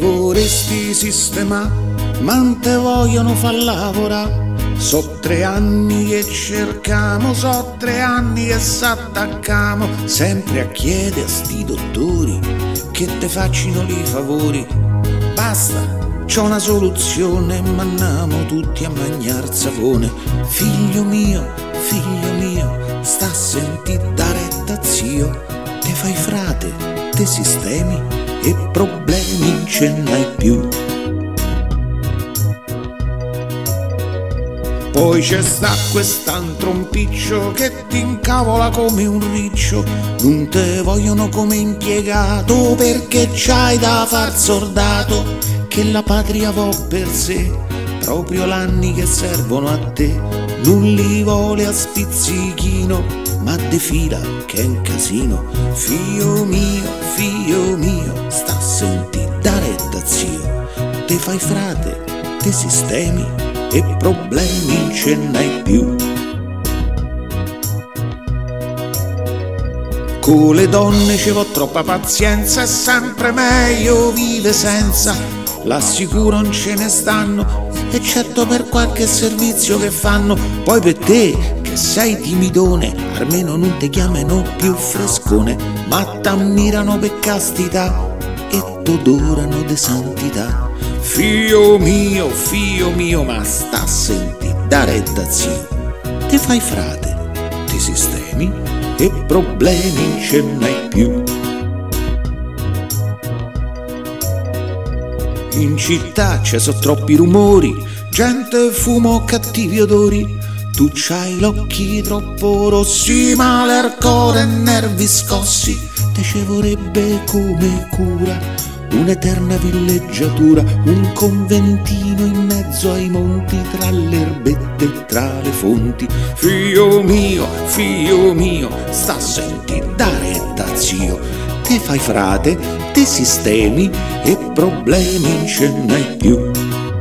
vorresti sistema, ma non te vogliono far lavorare. So 3 anni che cercamo, so 3 anni che s'attaccamo, sempre a chiedere a sti dottori che te faccino i favori. Basta, c'ho una soluzione, ma andiamo tutti a mangiar savone. Figlio mio, sta a sentire da retta zio. Te fai frate, te sistemi e problemi non ce n'hai più. Poi c'è sta quest'altro impiccio che ti incavola come un riccio. Non te vogliono come impiegato perché c'hai da far soldato, che la patria vo per sé, proprio l'anni che servono a te. Non li vuole a spizzichino, ma defila che è un casino. Figlio mio, sta a sentire da retta zio. Te fai frate, te sistemi e problemi non ce n'hai più. Con le donne ci vo troppa pazienza, è sempre meglio vive senza. L'assicuro non ce ne stanno, eccetto per qualche servizio che fanno. Poi per te che sei timidone, almeno non ti chiamano più frescone, ma t'ammirano per castità e t'odorano de santità. Figlio mio, ma sta a senti da retta zio. Te fai frate, ti sistemi e problemi non ce n'hai più. In città ci sono troppi rumori, gente, fumo, cattivi odori. Tu c'hai gli occhi troppo rossi, male al cuore e nervi scossi. Te ci vorrebbe come cura un'eterna villeggiatura, un conventino in mezzo ai monti, tra le erbette e tra le fonti. Figlio mio, sta a senti da retta zio. Te fai frate, te sistemi e problemi non ce n'hai più.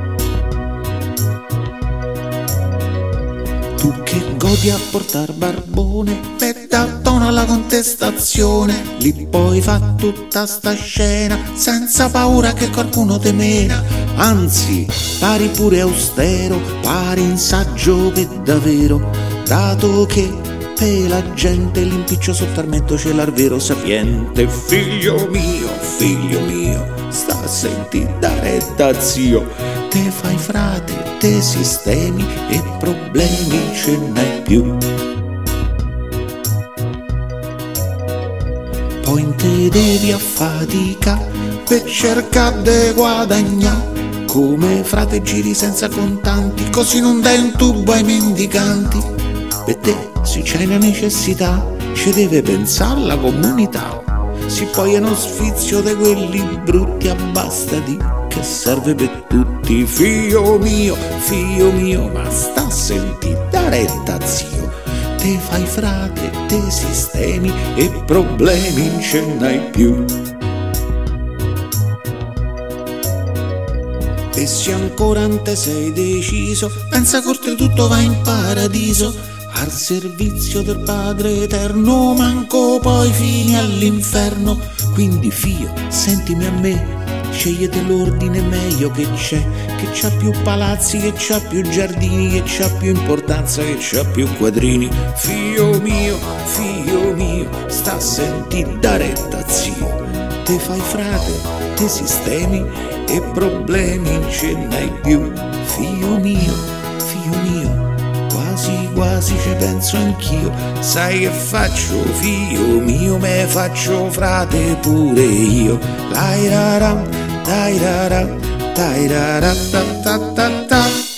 Tu che godi a portar barbone, tona alla contestazione, lì poi fa tutta sta scena senza paura che qualcuno te mena. Anzi, pari pure austero, pari in saggio per davvero, dato che per la gente l'impiccio sotto armento ce l'ha il vero sapiente. Figlio mio, sta a sentire da retta zio. Te fai frate, te sistemi e problemi non ce n'hai più. Poi te devi affatica per cercare di guadagnare, come frate giri senza contanti, così non dai un tubo ai mendicanti. Per te se c'è una necessità ci deve pensare la comunità. Se poi è uno sfizio di quelli brutti abbastati che serve per tutti. Figlio mio, ma sta a sentire da retta zio. Te fai frate, te sistemi e problemi non ce n'hai più. E se ancora non te sei deciso, pensa che oltretutto vai in paradiso, al servizio del Padre Eterno, manco poi fini all'inferno. Quindi figlio, sentimi a me, scegliete l'ordine meglio che c'ha più palazzi, che c'ha più giardini, che c'ha più importanza, che c'ha più quadrini. Figlio mio, sta a sentire da retta zio. Te fai frate, te sistemi e problemi non ce n'hai più. Figlio mio, quasi ci penso anch'io. Sai che faccio, figlio mio, me faccio frate pure io. Dai rara, ta ta ta ta ta.